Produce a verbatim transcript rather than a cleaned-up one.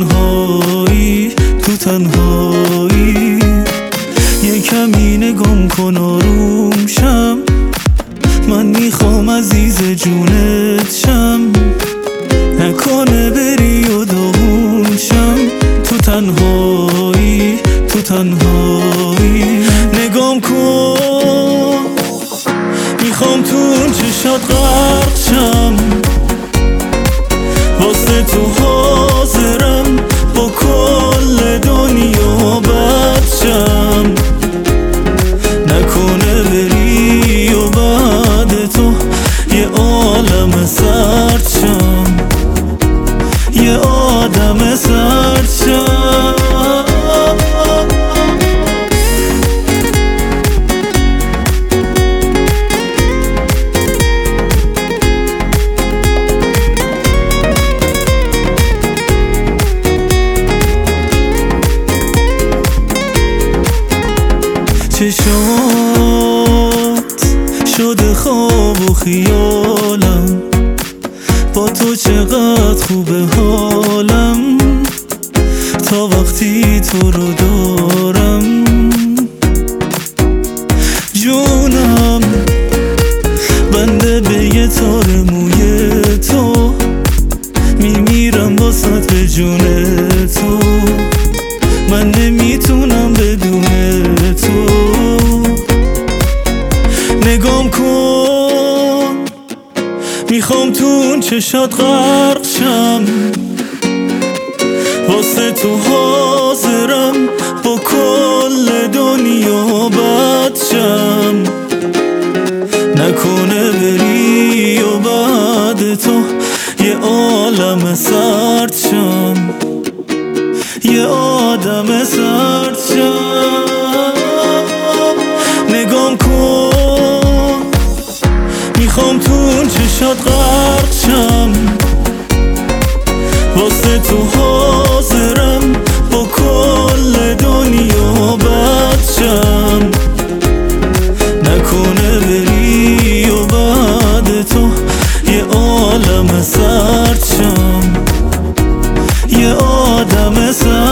تنهایی تو تنهایی یه کمی نگام کن آروم شم، من میخوام عزیز جونت شم، نکنه بری و داغون شم. تو تنهایی تو تنهایی نگام کن، میخوام تو اون چشات غرق شم، واسه تو حاضرم با کل دنیا بد شم، نکنه بری و بعد تو یه عالم سرد شم، یه آدم سرد شم. چشات شده خواب و خیالم، با تو چقدر خوبه حالم، تا وقتی تو رو دارم. جونم بنده به یه تار موی تو، میمیرم واسط به جون تو، من نمیتونم بدون تو. نگام کن، میخوام تو اون چشات غرق شم، واسه تو حاضرم با کل دنیا بد شم، نکنه بری و بعد تو یه عالم سرد شم، یه آدم سرد شم. نگام کن، میخوام تو اون چشات غرق شم، واسه تو حاضرم با کل دنیا بد شم، نکنه بری و بعد تو یه عالم سرد شم، یه آدم سرد